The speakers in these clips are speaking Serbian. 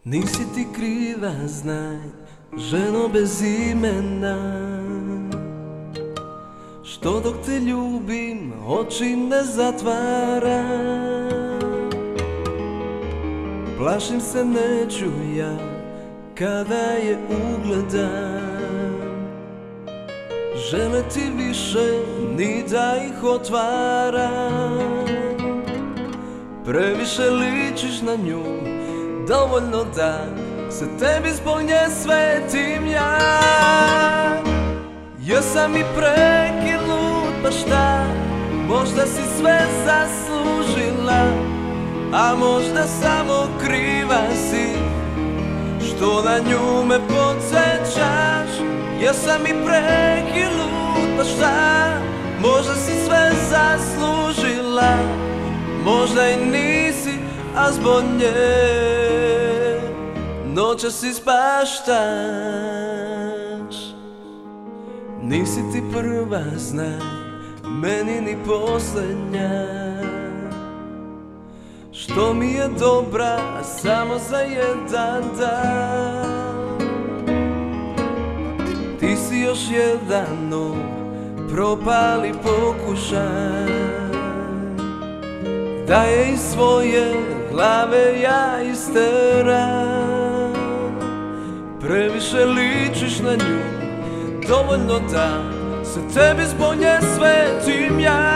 Nisi ti kriva, znaj, ženo bez imena, što dok te ljubim oči ne zatvaram. Plašim se neću ja kada je ugledam, žele ti više ni da ih otvaram. Previše ličiš na nju, dovoljno da se tebi zbog nje svetim ja. Jesam i prekinut, pa šta, možda si sve zaslužila, a možda samo kriva si što na nju me podsjećaš. Jesam i prekinut, pa šta, možda si sve zaslužila, možda i nisi, a zbog nje noćas ispaštaš. Nisi ti prva, znaj, meni ni posljednja, što mi je dobra samo za jedan dan. Ti si još jedan propali pokušaj da je iz svoje glave ja isteram. Previše ličiš na nju, dovoljno da se tebi zbog nje svetim ja.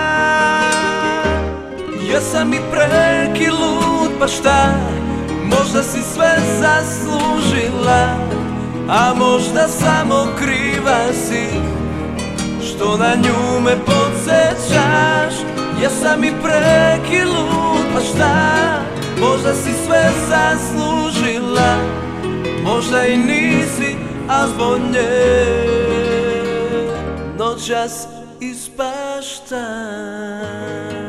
Jesam i preki lud, pa šta, možda si sve zaslužila, a možda samo kriva si što na nju me podsjećaš. Jesam i preki lud, pa šta, možda si sve zaslužila, možda i nisi, a zbog nje noćas ispaštaš.